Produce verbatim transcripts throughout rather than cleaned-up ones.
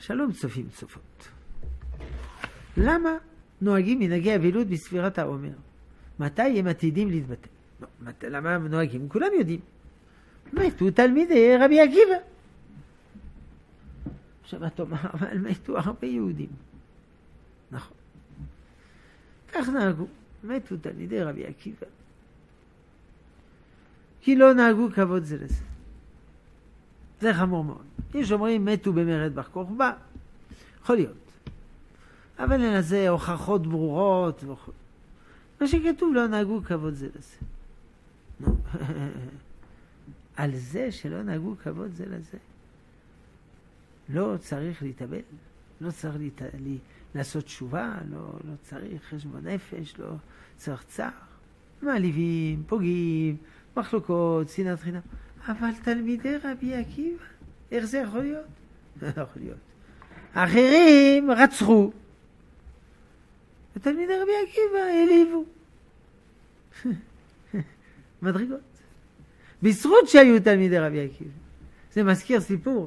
שלום צופים צופות. למה נוהגים מנהגי אבילות בספירת העומר? מתי הם עתידים להתבטל? לא, מת... למה הם נוהגים? כולם יודעים. מתו תלמידי רבי עקיבא. עכשיו אתה אומר, אבל מתו הרבה יהודים. נכון. כך נהגו. מתו תלמידי רבי עקיבא. כי לא נהגו כבוד זה לזה. זה חמור מאוד. יש אומרים מתו במרד בר כוכבא. יכול להיות. אבל אין לזה הוכחות ברורות. וכו'. מה שכתוב לא נהגו כבוד זה לזה. נו. על זה שלא נהגו כבוד זה לזה. לא צריך להתאבל. לא צריך להת... לעשות תשובה. לא, לא צריך חשבון נפש. לא צריך צער. מעליבים, פוגעים, מחלוקות, שנאת חינם. אבל תלמידי רבי עקיבא, איך זה יכול להיות? לא יכול להיות. אחרים רצחו. ותלמידי רבי עקיבא העליבו. מדרגות. בזכות שהיו תלמידי רבי עקיבא. זה מזכיר סיפור.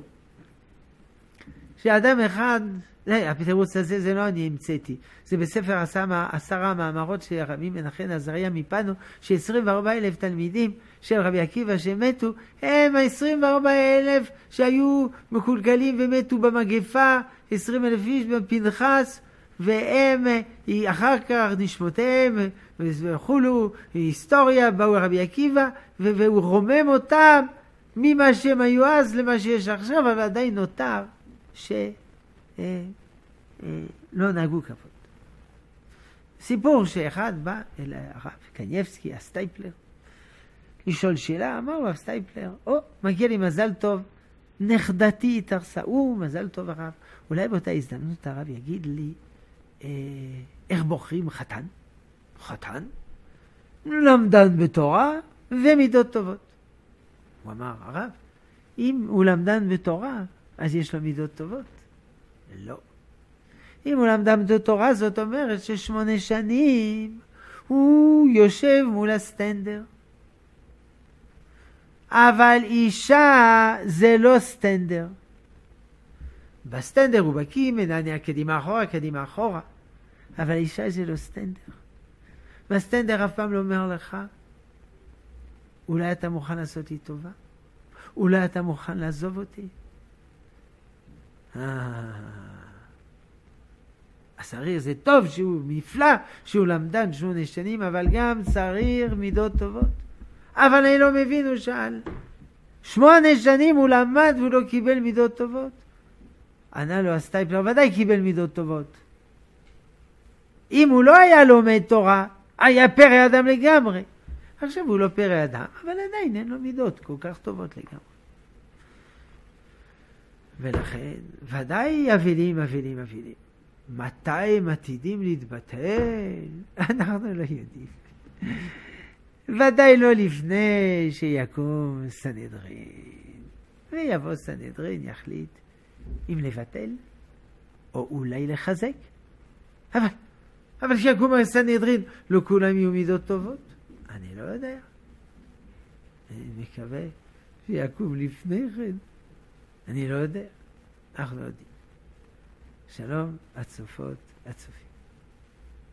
שאדם אחד, לא, התירוץ הזה זה לא אני המצאתי. זה בספר עשרה מאמרות של רבי מנחם עזריה מפנו, ש-עשרים וארבעה אלף תלמידים של רבי עקיבא שמתו, הם ה-עשרים וארבעה אלף שהיו מקולקלים ומתו במגפה, עשרים אלף איש בפנחס, והם אחר כך נשמותיהם וכולו, היסטוריה, באו רבי עקיבא, והוא רומם אותם ממה שהם היו אז למה שיש עכשיו, אבל עדיין נותר ש... אה, אה, לא נהגו כבוד. סיפור שאחד בא אל הרב קניבסקי, הסטייפלר, לשאול שאלה, אמר לו הסטייפלר, או, מגיע לי מזל טוב, נכדתי התארסה, הוא מזל טוב הרב, אולי באותה הזדמנות הרב יגיד לי, אה, איך בוחרים חתן? חתן? למדן בתורה ומידות טובות. הוא אמר, הרב, אם הוא למדן בתורה, אז יש לו מידות טובות? לא. אם הוא למדן בתורה, זאת אומרת ששמונה שנים הוא יושב מול הסטנדר. אבל אישה זה לא סטנדר. בסטנדר הוא בקיא, מנענע קדימה אחורה, קדימה אחורה. אבל אישה זה לא סטנדר. בסטנדר אף פעם לא אומר לך, אולי אתה מוכן לעשות לי טובה? אולי אתה מוכן לעזוב אותי? השריר זה טוב שהוא נפלא, שהוא למדן שמונה שנים, אבל גם שריר מידות טובות. אבל אני לא מבין, הוא שאל. שמונה שנים הוא למד והוא לא קיבל מידות טובות. ענה לו הסטייפלר, ודאי קיבל מידות טובות. אם הוא לא היה לומד תורה, היה פרא אדם לגמרי. עכשיו הוא לא פרא אדם, אבל עדיין אין לו מידות כל כך טובות לגמרי. ולכן, ודאי אבילים, אבילים, אבילים. מתי הם עתידים להתבטל? אנחנו לא יודעים. ודאי לא לפני שיקום סנהדרין. ויבוא סנהדרין, יחליט אם לבטל, או אולי לחזק. אבל, אבל שיקום סנהדרין, לא כולם יהיו מידות טובות? אני לא יודע. אני מקווה שיקום לפני כן. אני לא יודע. אנחנו לא יודעים. שלום, הצופות, הצופים.